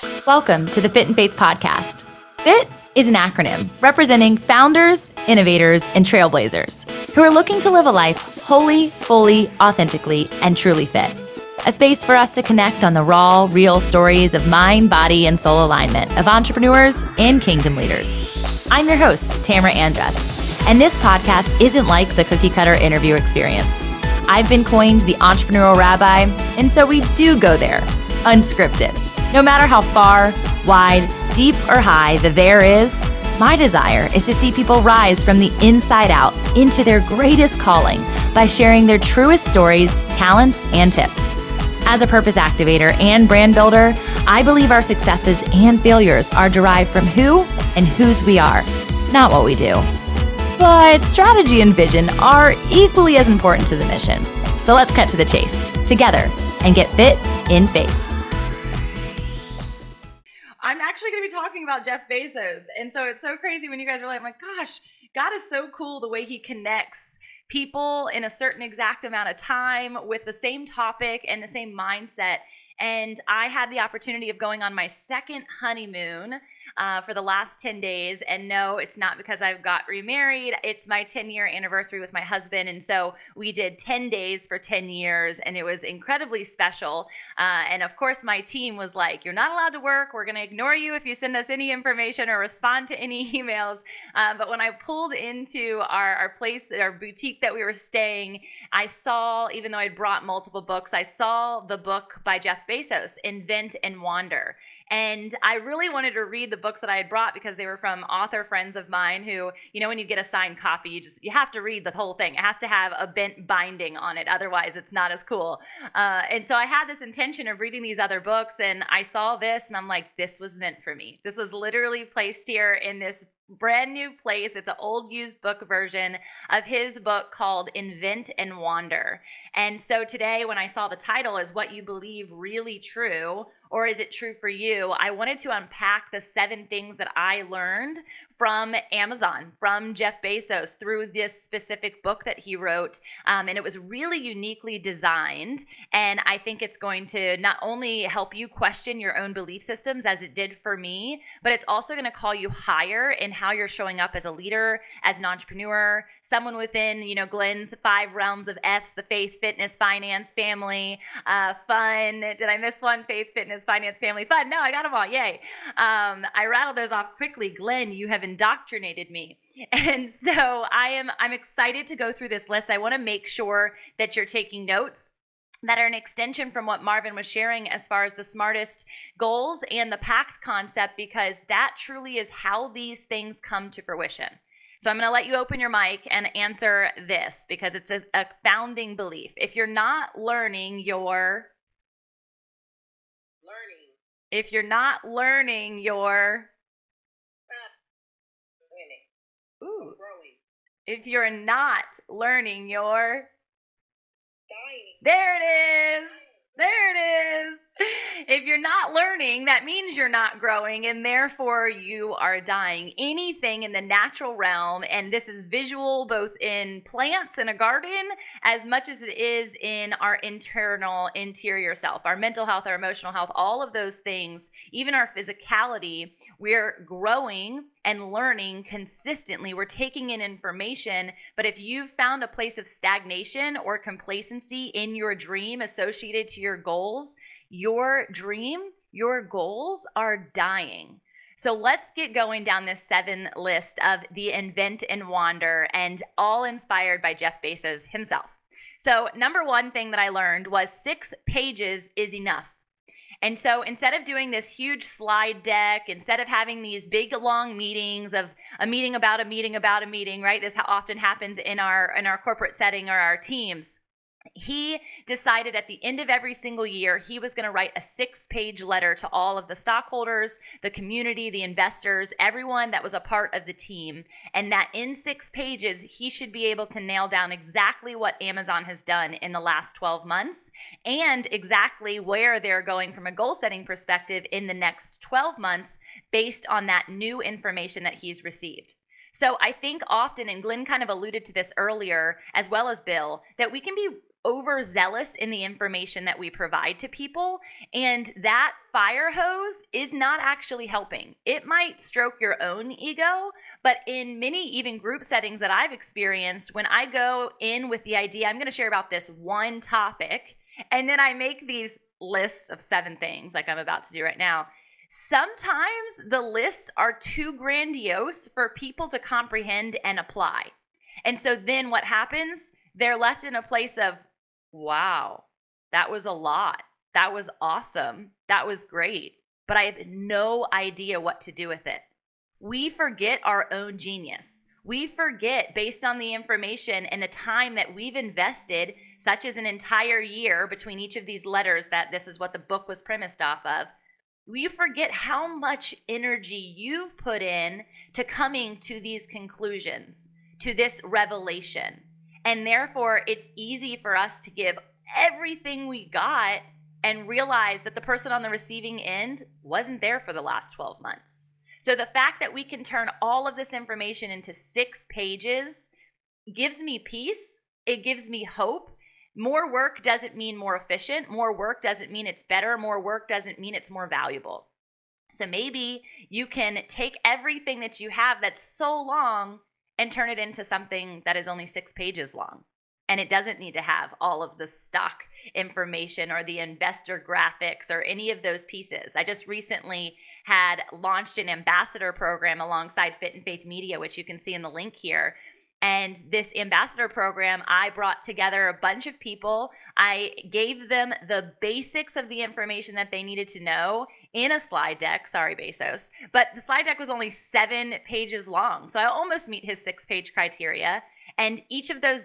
Welcome to the Fit and Faith podcast. FIT is an acronym representing founders, innovators, and trailblazers who are looking to live a life wholly, fully, authentically, and truly fit. A space for us to connect on the raw, real stories of mind, body, and soul alignment of entrepreneurs and kingdom leaders. I'm your host, Tamara Andress, and this podcast isn't like the cookie-cutter interview experience. I've been coined the entrepreneurial rabbi, and so we do go there, unscripted. No matter how far, wide, deep, or high the there is, my desire is to see people rise from the inside out into their greatest calling by sharing their truest stories, talents, and tips. As a purpose activator and brand builder, I believe our successes and failures are derived from who and whose we are, not what we do. But strategy and vision are equally as important to the mission. So let's cut to the chase together and get fit in faith. I'm actually going to be talking about Jeff Bezos. And so it's so crazy when you guys are like, gosh, God is so cool the way he connects people in a certain exact amount of time with the same topic and the same mindset. And I had the opportunity of going on my second honeymoon for the last 10 days. And no, it's not because I've got remarried. It's my 10-year anniversary with my husband. And so we did 10 days for 10 years, and it was incredibly special. And of course, my team was like, you're not allowed to work. We're going to ignore you if you send us any information or respond to any emails. But when I pulled into our place, our boutique that we were staying, I saw, even though I'd brought multiple books, I saw the book by Jeff Bezos, Invent and Wander. And I really wanted to read the books that I had brought because they were from author friends of mine who, you know, when you get a signed copy, you have to read the whole thing. It has to have a bent binding on it. Otherwise, it's not as cool. And so I had this intention of reading these other books, and I saw this, and I'm like, this was meant for me. This was literally placed here in this brand new place. It's an old used book version of his book called Invent and Wander. And so today, when I saw the title, Is What You Believe Really True, or is it true for you? I wanted to unpack the 7 things that I learned from Amazon, from Jeff Bezos, through this specific book that he wrote. And it was really uniquely designed. And I think it's going to not only help you question your own belief systems, as it did for me, but it's also going to call you higher in how you're showing up as a leader, as an entrepreneur, someone within, you know, Glenn's 5 realms of F's, the faith, fitness, finance, family, fun. Did I miss one? Faith, fitness, finance, family, fun. No, I got them all. Yay. I rattled those off quickly. Glenn, you have indoctrinated me. And so I'm excited to go through this list. I want to make sure that you're taking notes that are an extension from what Marvin was sharing as far as the smartest goals and the PACT concept, because that truly is how these things come to fruition. So I'm going to let you open your mic and answer this because it's a founding belief. If you're not learning, you're learning. If you're not learning, you're winning. Growing. If you're not learning, you're dying. There it is. There it is. If you're not learning, that means you're not growing, and therefore you are dying. Anything in the natural realm, and this is visual both in plants in a garden as much as it is in our interior self, our mental health, our emotional health, all of those things, even our physicality, we're growing and learning consistently. We're taking in information, but if you've found a place of stagnation or complacency in your dream associated to your goals, your dream, your goals are dying. So let's get going down this 7 list of the Invent and Wander, and all inspired by Jeff Bezos himself. So number 1 thing that I learned was 6 pages is enough. And so instead of doing this huge slide deck, instead of having these big long meetings of a meeting about a meeting about a meeting, right? This often happens in our corporate setting or our teams. He decided at the end of every single year, he was going to write a 6-page letter to all of the stockholders, the community, the investors, everyone that was a part of the team. And that in 6 pages, he should be able to nail down exactly what Amazon has done in the last 12 months and exactly where they're going from a goal setting perspective in the next 12 months based on that new information that he's received. So I think often, and Glenn kind of alluded to this earlier, as well as Bill, that we can be overzealous in the information that we provide to people, and that fire hose is not actually helping. It might stroke your own ego, but in many even group settings that I've experienced, when I go in with the idea, I'm going to share about this one topic, and then I make these lists of 7 things like I'm about to do right now. Sometimes the lists are too grandiose for people to comprehend and apply. And so then what happens? They're left in a place of, wow, that was a lot. That was awesome. That was great. But I have no idea what to do with it. We forget our own genius. We forget, based on the information and the time that we've invested, such as an entire year between each of these letters, that this is what the book was premised off of. You forget how much energy you've put in to coming to these conclusions, to this revelation. And therefore, it's easy for us to give everything we got and realize that the person on the receiving end wasn't there for the last 12 months. So the fact that we can turn all of this information into 6 pages gives me peace. It gives me hope. More work doesn't mean more efficient. More work doesn't mean it's better. More work doesn't mean it's more valuable. So maybe you can take everything that you have that's so long and turn it into something that is only 6 pages long. And it doesn't need to have all of the stock information or the investor graphics or any of those pieces. I just recently had launched an ambassador program alongside Fit and Faith Media, which you can see in the link here. And this ambassador program, I brought together a bunch of people. I gave them the basics of the information that they needed to know in a slide deck. Sorry, Bezos. But the slide deck was only 7 pages long. So I almost meet his 6-page criteria. And each of those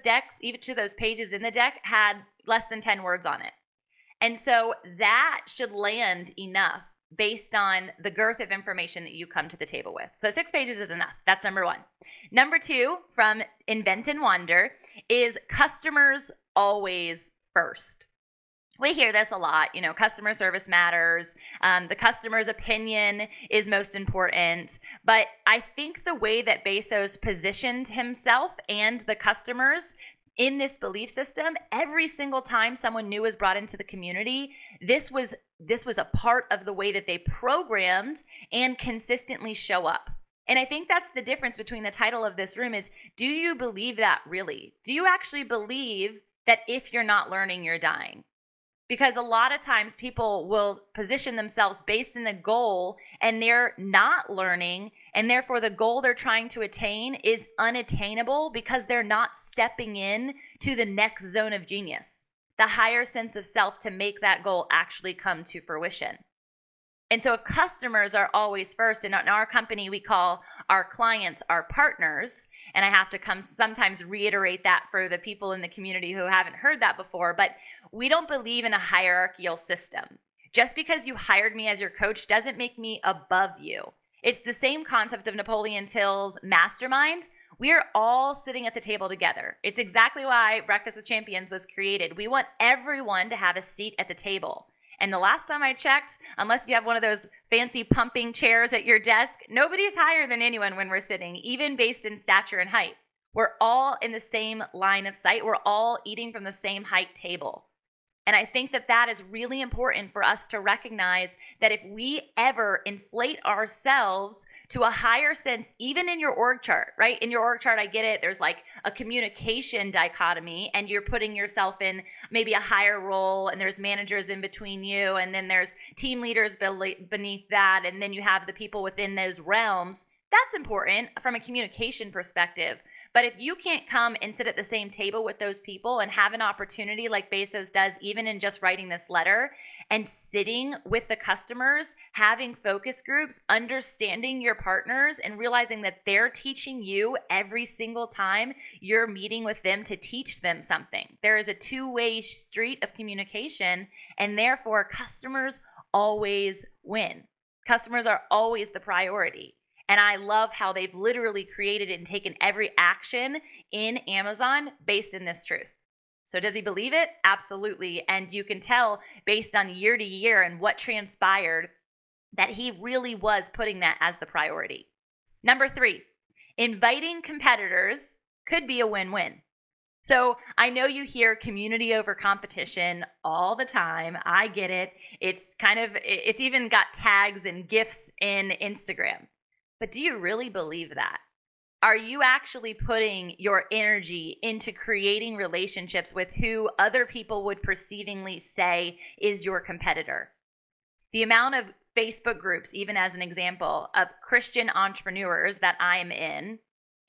pages in the deck had less than 10 words on it. And so that should land enough based on the girth of information that you come to the table with. So 6 pages is enough. That's number 1. Number 2 from Invent and Wander is customers always first. We hear this a lot, customer service matters. The customer's opinion is most important. But I think the way that Bezos positioned himself and the customers in this belief system, every single time someone new was brought into the community, this was a part of the way that they programmed and consistently show up. And I think that's the difference between the title of this room is, do you believe that really? Do you actually believe that if you're not learning, you're dying? Because a lot of times people will position themselves based in the goal and they're not learning, and therefore the goal they're trying to attain is unattainable because they're not stepping in to the next zone of genius, the higher sense of self to make that goal actually come to fruition. And so if customers are always first, and in our company we call our clients our partners, and I have to sometimes reiterate that for the people in the community who haven't heard that before, but we don't believe in a hierarchical system. Just because you hired me as your coach doesn't make me above you. It's the same concept of Napoleon Hill's mastermind. We are all sitting at the table together. It's exactly why Breakfast with Champions was created. We want everyone to have a seat at the table. And the last time I checked, unless you have one of those fancy pumping chairs at your desk, nobody's higher than anyone when we're sitting, even based in stature and height. We're all in the same line of sight. We're all eating from the same height table. And I think that that is really important for us to recognize that if we ever inflate ourselves to a higher sense, even in your org chart, right? In your org chart, I get it. There's like a communication dichotomy and you're putting yourself in maybe a higher role and there's managers in between you and then there's team leaders beneath that and then you have the people within those realms. That's important from a communication perspective. But if you can't come and sit at the same table with those people and have an opportunity like Bezos does, even in just writing this letter and sitting with the customers, having focus groups, understanding your partners and realizing that they're teaching you every single time you're meeting with them to teach them something. There is a two-way street of communication, and therefore customers always win. Customers are always the priority. And I love how they've literally created and taken every action in Amazon based in this truth. So does he believe it? Absolutely. And you can tell based on year to year and what transpired that he really was putting that as the priority. Number 3, inviting competitors could be a win-win. So I know you hear community over competition all the time. I get it. It's even got tags and gifs in Instagram. But do you really believe that? Are you actually putting your energy into creating relationships with who other people would perceivingly say is your competitor? The amount of Facebook groups, even as an example, of Christian entrepreneurs that I am in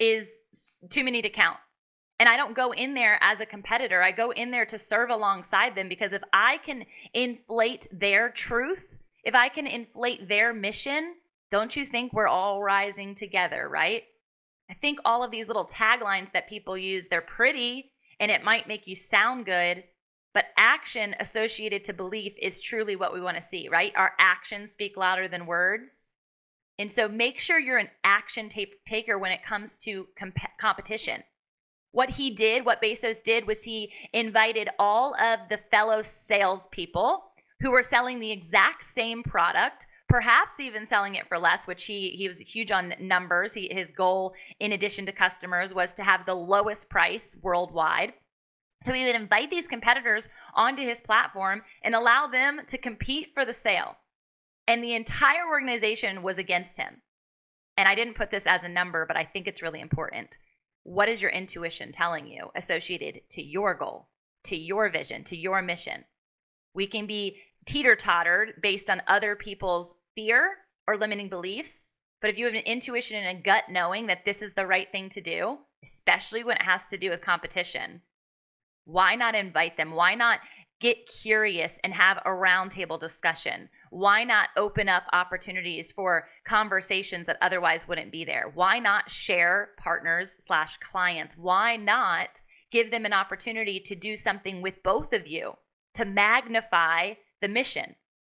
is too many to count. And I don't go in there as a competitor. I go in there to serve alongside them, because if I can inflate their truth, if I can inflate their mission, don't you think we're all rising together, right? I think all of these little taglines that people use, they're pretty and it might make you sound good, but action associated to belief is truly what we want to see, right? Our actions speak louder than words. And so make sure you're an action taker when it comes to competition. What Bezos did was he invited all of the fellow salespeople who were selling the exact same product, perhaps even selling it for less, which he was huge on numbers. His goal, in addition to customers, was to have the lowest price worldwide. So he would invite these competitors onto his platform and allow them to compete for the sale. And the entire organization was against him. And I didn't put this as a number, but I think it's really important. What is your intuition telling you associated to your goal, to your vision, to your mission? We can be teeter-tottered based on other people's fear or limiting beliefs. But if you have an intuition and a gut knowing that this is the right thing to do, especially when it has to do with competition, why not invite them? Why not get curious and have a roundtable discussion? Why not open up opportunities for conversations that otherwise wouldn't be there? Why not share partners/clients? Why not give them an opportunity to do something with both of you to magnify the mission?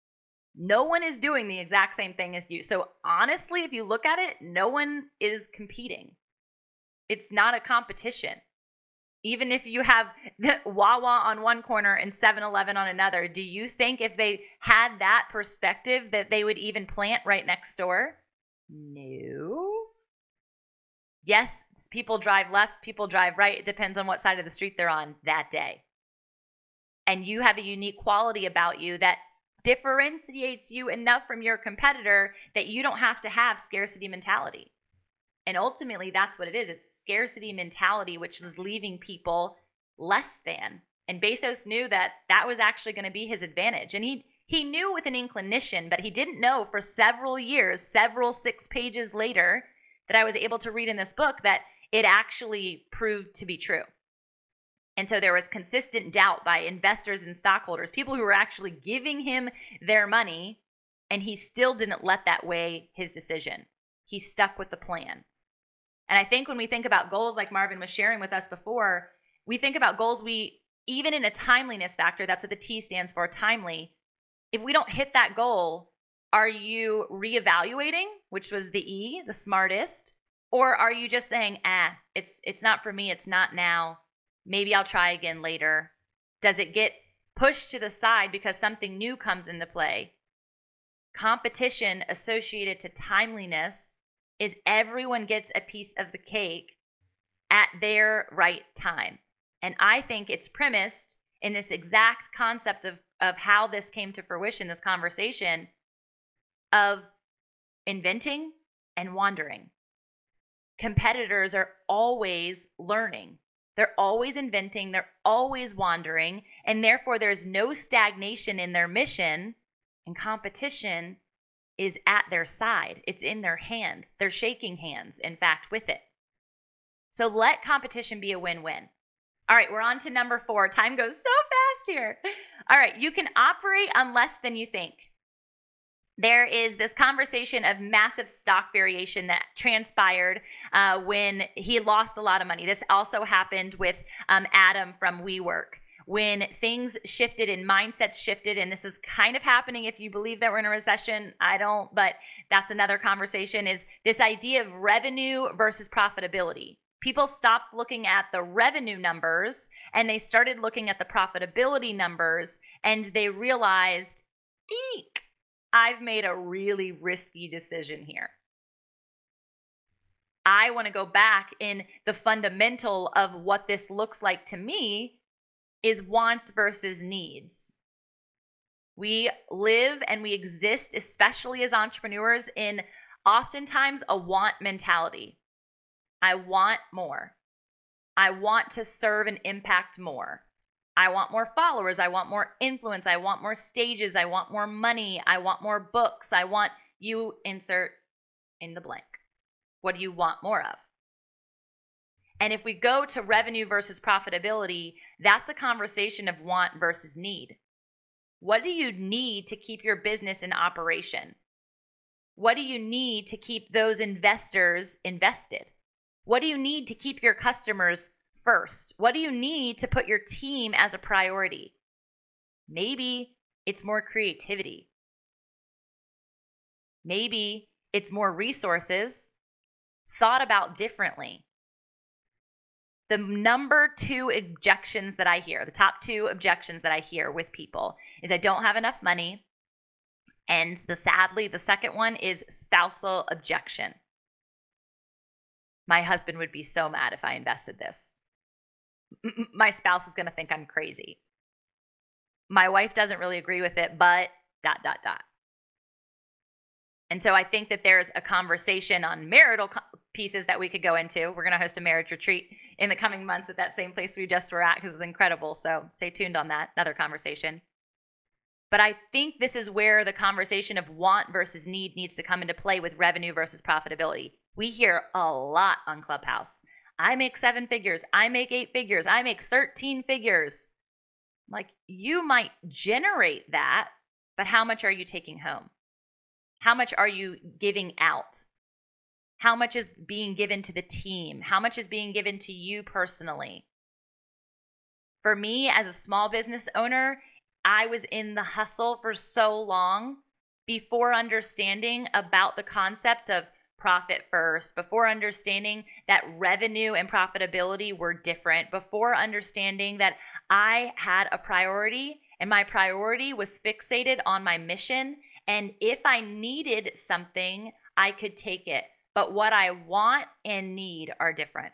No one is doing the exact same thing as you. So honestly, if you look at it, no one is competing. It's not a competition. Even if you have Wawa on one corner and 7-Eleven on another, do you think if they had that perspective that they would even plant right next door? No. Yes, people drive left, people drive right. It depends on what side of the street they're on that day. And you have a unique quality about you that differentiates you enough from your competitor that you don't have to have scarcity mentality. And ultimately, that's what it is. It's scarcity mentality, which is leaving people less than. And Bezos knew that that was actually going to be his advantage. And he knew with an inclination, but he didn't know for several years, several 6 pages later, that I was able to read in this book that it actually proved to be true. And so there was consistent doubt by investors and stockholders, people who were actually giving him their money, and he still didn't let that weigh his decision. He stuck with the plan. And I think when we think about goals, like Marvin was sharing with us before, we think about goals, even in a timeliness factor, that's what the T stands for, timely. If we don't hit that goal, are you reevaluating, which was the E, the smartest? Or are you just saying, it's not for me, it's not now, maybe I'll try again later? Does it get pushed to the side because something new comes into play? Competition associated to timeliness is everyone gets a piece of the cake at their right time. And I think it's premised in this exact concept of how this came to fruition, this conversation of inventing and wandering. Competitors are always learning. They're always inventing, they're always wandering, and therefore there's no stagnation in their mission, and competition is at their side. It's in their hand. They're shaking hands, in fact, with it. So let competition be a win-win. All right, we're on to number 4. Time goes so fast here. All right, you can operate on less than you think. There is this conversation of massive stock variation that transpired when he lost a lot of money. This also happened with Adam from WeWork. When things shifted and mindsets shifted, and this is kind of happening if you believe that we're in a recession. I don't, but that's another conversation, is this idea of revenue versus profitability. People stopped looking at the revenue numbers and they started looking at the profitability numbers, and they realized, eek, I've made a really risky decision here. I want to go back in the fundamental of what this looks like to me is wants versus needs. We live and we exist, especially as entrepreneurs, in oftentimes a want mentality. I want more. I want to serve and impact more. I want more followers. I want more influence. I want more stages. I want more money. I want more books. I want you insert in the blank. What do you want more of? And if we go to revenue versus profitability, that's a conversation of want versus need. What do you need to keep your business in operation? What do you need to keep those investors invested? What do you need to keep your customers first? What do you need to put your team as a priority? Maybe it's more creativity. Maybe it's more resources thought about differently. The number two objections that I hear, the top two objections that I hear with people is I don't have enough money. And sadly, the second one is spousal objection. My husband would be so mad if I invested this. My spouse is going to think I'm crazy. My wife doesn't really agree with it, but ... And so I think that there's a conversation on marital pieces that we could go into. We're going to host a marriage retreat in the coming months at that same place we just were at because it was incredible. So stay tuned on that, another conversation. But I think this is where the conversation of want versus need needs to come into play with revenue versus profitability. We hear a lot on Clubhouse. I make 7 figures. I make 8 figures. I make 13 figures. Like, you might generate that, but how much are you taking home? How much are you giving out? How much is being given to the team? How much is being given to you personally? For me, as a small business owner, I was in the hustle for so long before understanding about the concept of profit first, before understanding that revenue and profitability were different, before understanding that I had a priority and my priority was fixated on my mission. And if I needed something, I could take it. But what I want and need are different.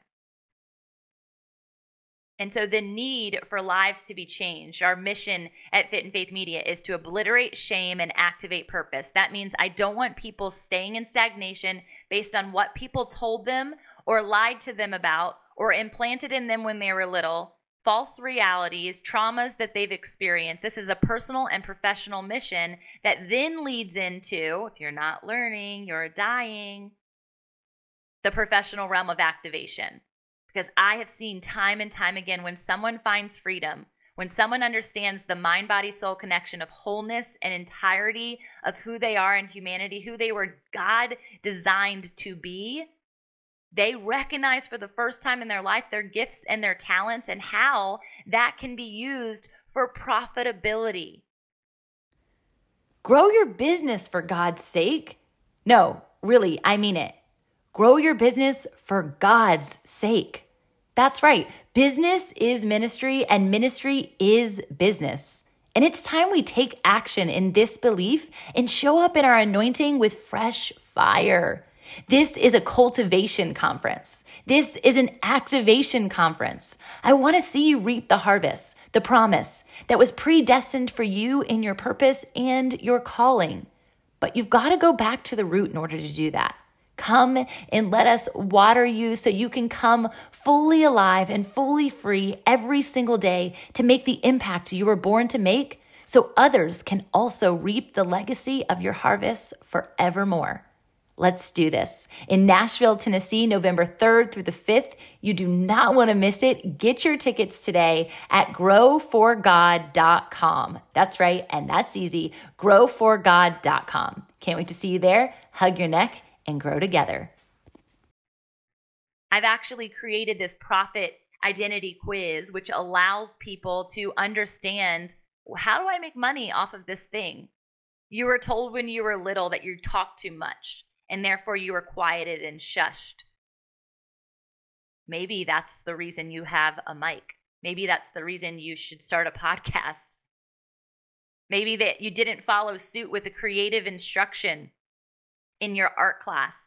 And so the need for lives to be changed, our mission at Fit and Faith Media is to obliterate shame and activate purpose. That means I don't want people staying in stagnation based on what people told them or lied to them about or implanted in them when they were little, false realities, traumas that they've experienced. This is a personal and professional mission that then leads into, if you're not learning, you're dying, the professional realm of activation. Because I have seen time and time again when someone finds freedom, when someone understands the mind, body, soul connection of wholeness and entirety of who they are in humanity, who they were God designed to be, they recognize for the first time in their life their gifts and their talents and how that can be used for profitability. Grow your business for God's sake. No, really, I mean it. Grow your business for God's sake. That's right. Business is ministry and ministry is business. And it's time we take action in this belief and show up in our anointing with fresh fire. This is a cultivation conference. This is an activation conference. I want to see you reap the harvest, the promise that was predestined for you in your purpose and your calling. But you've got to go back to the root in order to do that. Come and let us water you so you can come fully alive and fully free every single day to make the impact you were born to make so others can also reap the legacy of your harvest forevermore. Let's do this. In Nashville, Tennessee, November 3rd through the 5th. You do not want to miss it. Get your tickets today at growforgod.com. That's right, and that's easy. growforgod.com. Can't wait to see you there. Hug your neck and grow together. I've actually created this profit identity quiz, which allows people to understand, how do I make money off of this thing? You were told when you were little that you talk too much, and therefore you were quieted and shushed. Maybe that's the reason you have a mic. Maybe that's the reason you should start a podcast. Maybe that you didn't follow suit with the creative instruction in your art class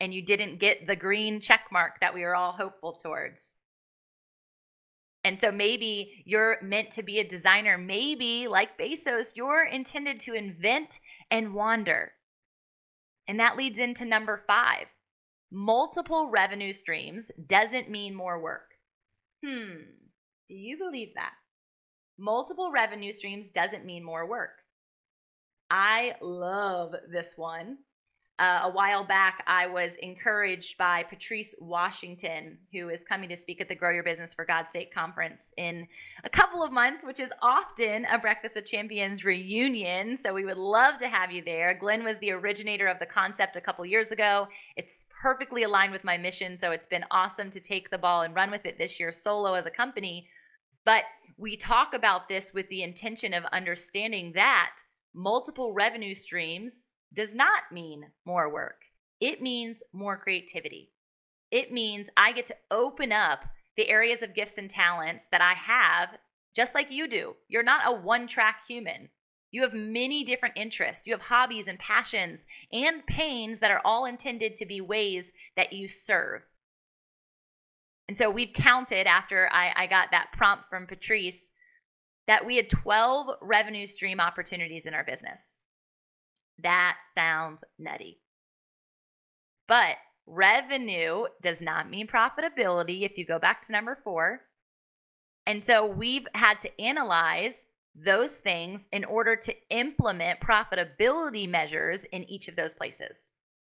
and you didn't get the green check mark that we were all hopeful towards. And so maybe you're meant to be a designer. Maybe, like Bezos, you're intended to invent and wander. And that leads into number 5. Multiple revenue streams doesn't mean more work. Do you believe that? Multiple revenue streams doesn't mean more work. I love this one. A while back, I was encouraged by Patrice Washington, who is coming to speak at the Grow Your Business for God's Sake conference in a couple of months, which is often a Breakfast with Champions reunion. So we would love to have you there. Glenn was the originator of the concept a couple years ago. It's perfectly aligned with my mission, so it's been awesome to take the ball and run with it this year solo as a company. But we talk about this with the intention of understanding that multiple revenue streams does not mean more work. It means more creativity. It means I get to open up the areas of gifts and talents that I have, just like you do. You're not a one-track human. You have many different interests. You have hobbies and passions and pains that are all intended to be ways that you serve. And so we've counted, after I got that prompt from Patrice, that we had 12 revenue stream opportunities in our business. That sounds nutty. But revenue does not mean profitability if you go back to number 4. And so we've had to analyze those things in order to implement profitability measures in each of those places.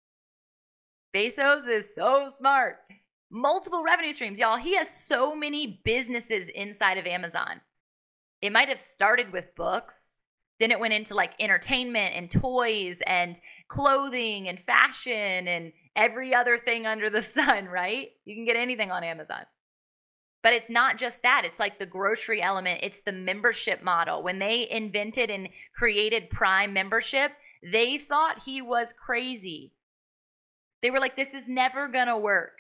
Bezos is so smart. Multiple revenue streams, y'all. He has so many businesses inside of Amazon. It might have started with books. Then it went into like entertainment and toys and clothing and fashion and every other thing under the sun, right? You can get anything on Amazon. But it's not just that. It's like the grocery element. It's the membership model. When they invented and created Prime membership, they thought he was crazy. They were like, this is never going to work.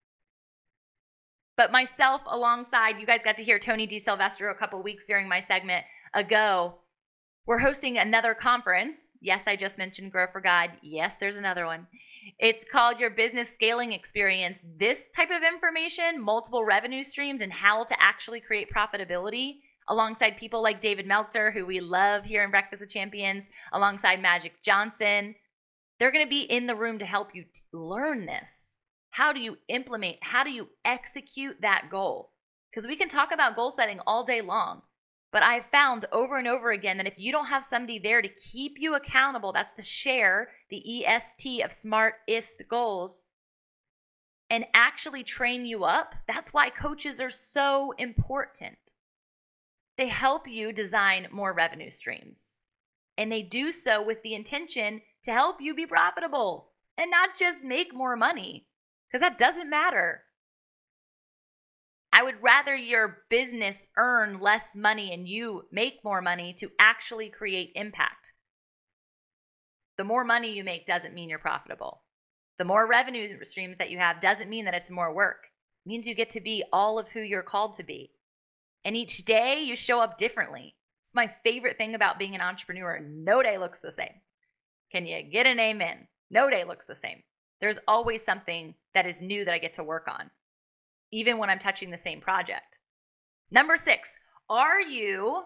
But myself alongside, you guys got to hear Tony D. Silvestro a couple weeks during my segment ago. We're hosting another conference. Yes, I just mentioned Grow for God. Yes, there's another one. It's called Your Business Scaling Experience. This type of information, multiple revenue streams, and how to actually create profitability alongside people like David Meltzer, who we love here in Breakfast with Champions, alongside Magic Johnson. They're going to be in the room to help you learn this. How do you implement? How do you execute that goal? Because we can talk about goal setting all day long. But I've found over and over again that if you don't have somebody there to keep you accountable, that's the share, the EST of SMART-IST goals, and actually train you up, that's why coaches are so important. They help you design more revenue streams. And they do so with the intention to help you be profitable and not just make more money, because that doesn't matter. I would rather your business earn less money and you make more money to actually create impact. The more money you make doesn't mean you're profitable. The more revenue streams that you have doesn't mean that it's more work. It means you get to be all of who you're called to be. And each day you show up differently. It's my favorite thing about being an entrepreneur. No day looks the same. Can you get an amen? No day looks the same. There's always something that is new that I get to work on, even when I'm touching the same project. Number 6, are you,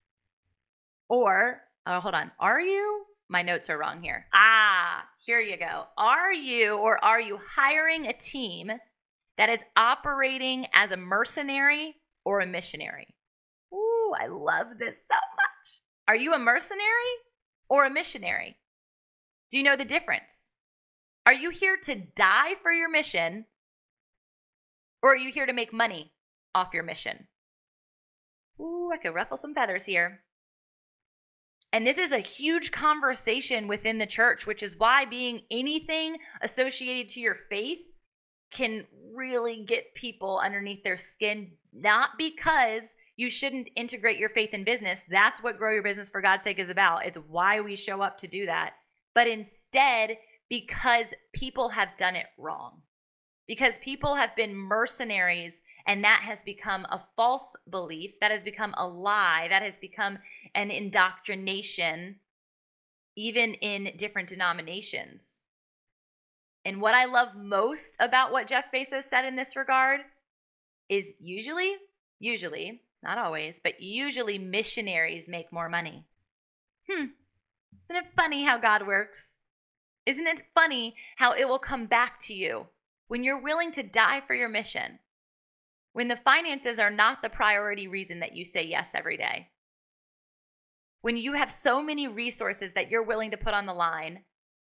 my notes are wrong here. Here you go. Are you hiring a team that is operating as a mercenary or a missionary? Ooh, I love this so much. Are you a mercenary or a missionary? Do you know the difference? Are you here to die for your mission, or are you here to make money off your mission? Ooh, I could ruffle some feathers here. And this is a huge conversation within the church, which is why being anything associated to your faith can really get people underneath their skin. Not because you shouldn't integrate your faith in business. That's what Grow Your Business for God's Sake is about. It's why we show up to do that. But instead, because people have done it wrong. Because people have been mercenaries, and that has become a false belief, that has become a lie, that has become an indoctrination, even in different denominations. And what I love most about what Jeff Bezos said in this regard is usually, not always, but usually missionaries make more money. Isn't it funny how God works? Isn't it funny how it will come back to you when you're willing to die for your mission? When the finances are not the priority reason that you say yes every day. When you have so many resources that you're willing to put on the line,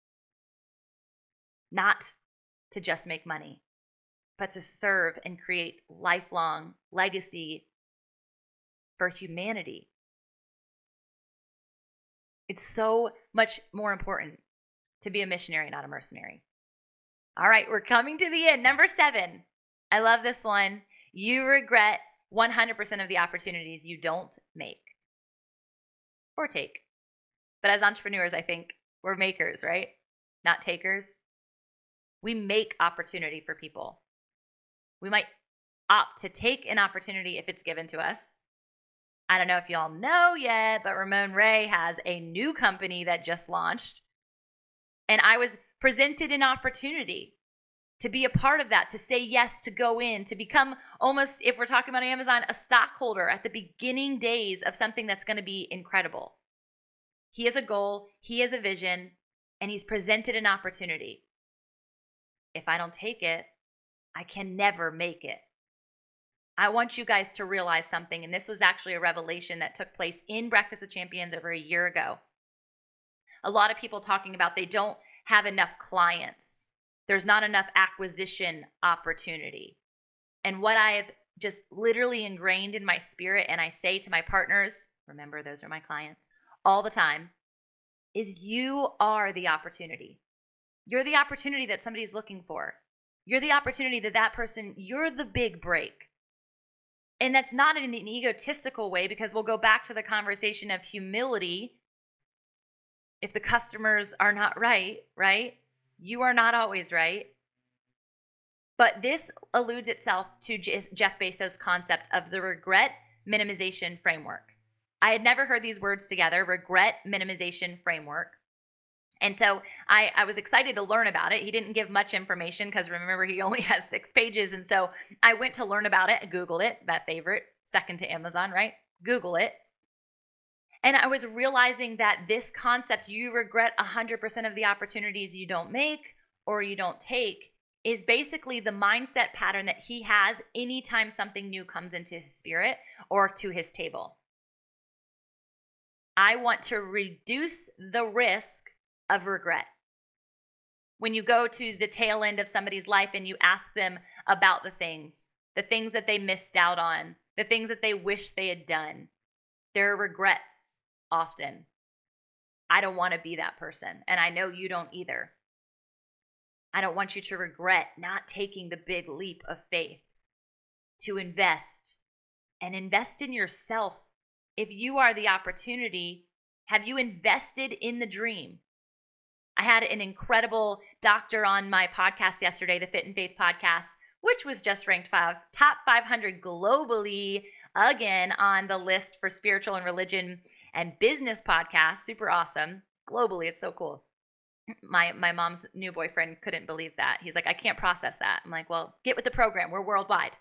not to just make money, but to serve and create lifelong legacy for humanity. It's so much more important to be a missionary, not a mercenary. All right, we're coming to the end. Number 7. I love this one. You regret 100% of the opportunities you don't make or take. But as entrepreneurs, I think we're makers, right? Not takers. We make opportunity for people. We might opt to take an opportunity if it's given to us. I don't know if y'all know yet, but Ramon Ray has a new company that just launched. And I was presented an opportunity to be a part of that, to say yes, to go in, to become almost, if we're talking about Amazon, a stockholder at the beginning days of something that's going to be incredible. He has a goal, he has a vision, and he's presented an opportunity. If I don't take it, I can never make it. I want you guys to realize something, and this was actually a revelation that took place in Breakfast with Champions over a year ago. A lot of people talking about they don't have enough clients. There's not enough acquisition opportunity. And what I have just literally ingrained in my spirit, and I say to my partners, remember, those are my clients, all the time, is you are the opportunity. You're the opportunity that somebody's looking for. You're the opportunity that person, you're the big break. And that's not in an egotistical way, because we'll go back to the conversation of humility. If the customers are not right? You are not always right. But this alludes itself to Jeff Bezos' concept of the regret minimization framework. I had never heard these words together, regret minimization framework. And so I was excited to learn about it. He didn't give much information because remember, he only has 6 pages. And so I went to learn about it. I Googled it, that favorite, second to Amazon, right? Google it. And I was realizing that this concept, you regret 100% of the opportunities you don't make or you don't take, is basically the mindset pattern that he has anytime something new comes into his spirit or to his table. I want to reduce the risk of regret. When you go to the tail end of somebody's life and you ask them about the things that they missed out on, the things that they wish they had done, there are regrets often. I don't want to be that person, and I know you don't either. I don't want you to regret not taking the big leap of faith to invest and invest in yourself. If you are the opportunity, have you invested in the dream? I had an incredible doctor on my podcast yesterday, the Fit and Faith podcast, which was just ranked top 500 globally, again on the list for spiritual and religion and business podcasts. Super awesome. Globally, it's so cool. My mom's new boyfriend couldn't believe that. He's like, I can't process that. I'm like, well, get with the program. We're worldwide.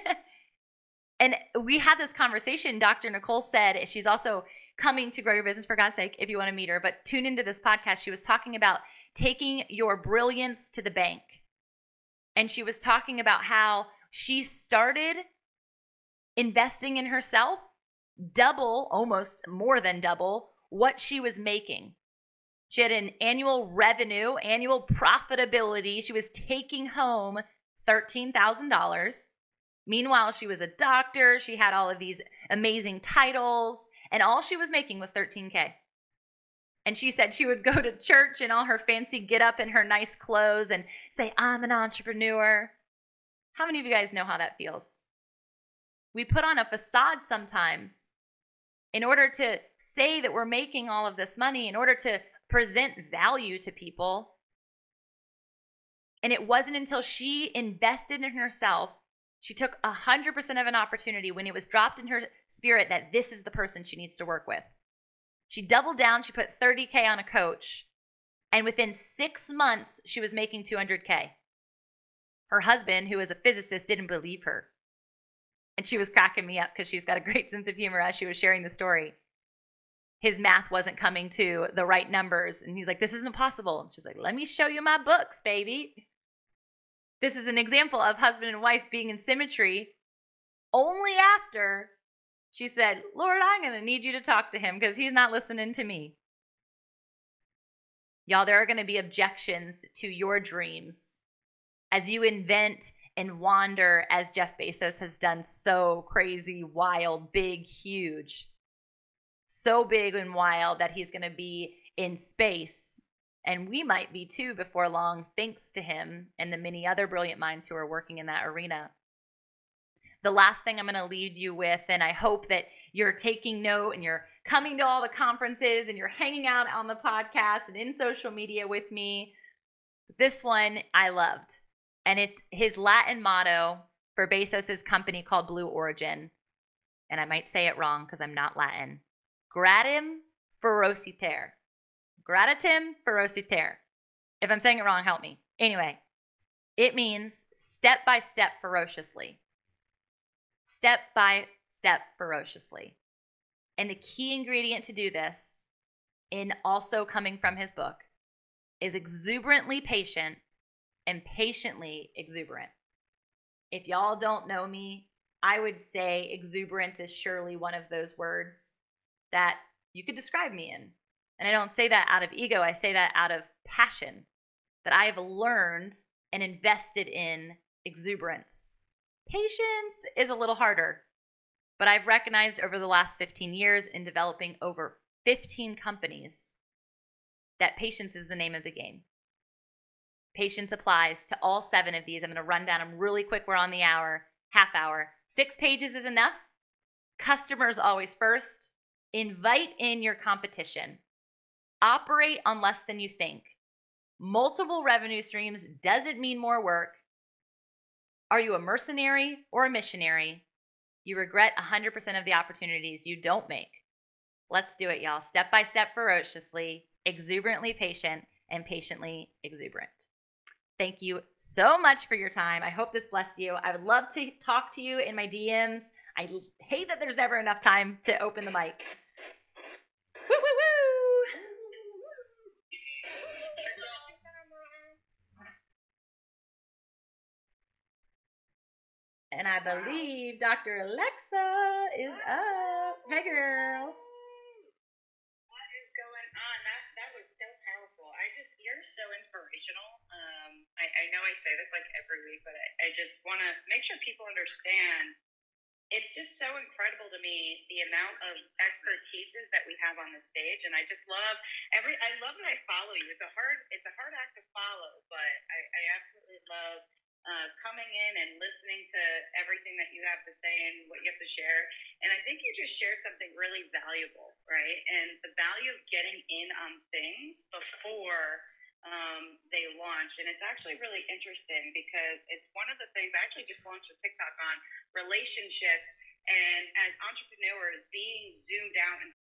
And we had this conversation. Dr. Nicole said she's also coming to Grow Your Business for God's Sake if you want to meet her. But tune into this podcast. She was talking about taking your brilliance to the bank. And she was talking about how she started investing in herself, double, almost more than double, what she was making. She had an annual revenue, annual profitability. She was taking home $13,000. Meanwhile, she was a doctor. She had all of these amazing titles, and all she was making was $13K. And she said she would go to church in all her fancy get up and her nice clothes and say, I'm an entrepreneur. How many of you guys know how that feels? We put on a facade sometimes in order to say that we're making all of this money, in order to present value to people. And it wasn't until she invested in herself, she took 100% of an opportunity when it was dropped in her spirit that this is the person she needs to work with. She doubled down. She put $30K on a coach. And within 6 months, she was making $200K. Her husband, who was a physicist, didn't believe her. And she was cracking me up because she's got a great sense of humor as she was sharing the story. His math wasn't coming to the right numbers. And he's like, this isn't possible. She's like, let me show you my books, baby. This is an example of husband and wife being in symmetry only after she said, Lord, I'm going to need you to talk to him because he's not listening to me. Y'all, there are going to be objections to your dreams as you invent and wander, as Jeff Bezos has done, so crazy, wild, big, huge. So big and wild that he's going to be in space. And we might be too before long, thanks to him and the many other brilliant minds who are working in that arena. The last thing I'm going to leave you with, and I hope that you're taking note and you're coming to all the conferences and you're hanging out on the podcast and in social media with me. This one I loved. And it's his Latin motto for Bezos' company called Blue Origin. And I might say it wrong because I'm not Latin. Gratim ferociter. Gratitim ferociter. If I'm saying it wrong, help me. Anyway, it means step by step ferociously. Step by step ferociously. And the key ingredient to do this, in also coming from his book, is exuberantly patient and patiently exuberant. If y'all don't know me, I would say exuberance is surely one of those words that you could describe me in. And I don't say that out of ego, I say that out of passion, that I have learned and invested in exuberance. Patience is a little harder, but I've recognized over the last 15 years in developing over 15 companies that patience is the name of the game. Patience applies to all 7 of these. I'm going to run down them really quick. We're on the hour, half hour. 6 pages is enough. Customers always first. Invite in your competition. Operate on less than you think. Multiple revenue streams doesn't mean more work. Are you a mercenary or a missionary? You regret 100% of the opportunities you don't make. Let's do it, y'all. Step by step, ferociously, exuberantly patient, and patiently exuberant. Thank you so much for your time. I hope this blessed you. I would love to talk to you in my DMs. I hate that there's never enough time to open the mic. Woo, woo, woo! And I believe Dr. Alexa is up. Hey, girl. What is going on? That was so powerful. You're so inspirational. I know I say this like every week, but I just want to make sure people understand. It's just so incredible to me the amount of expertises that we have on the stage, and I just love I love that I follow you. It's a hard act to follow, but I absolutely love coming in and listening to everything that you have to say and what you have to share. And I think you just shared something really valuable, right? And the value of getting in on things before they launch. And it's actually really interesting because it's one of the things I actually just launched a TikTok on relationships. And as entrepreneurs, being zoomed out and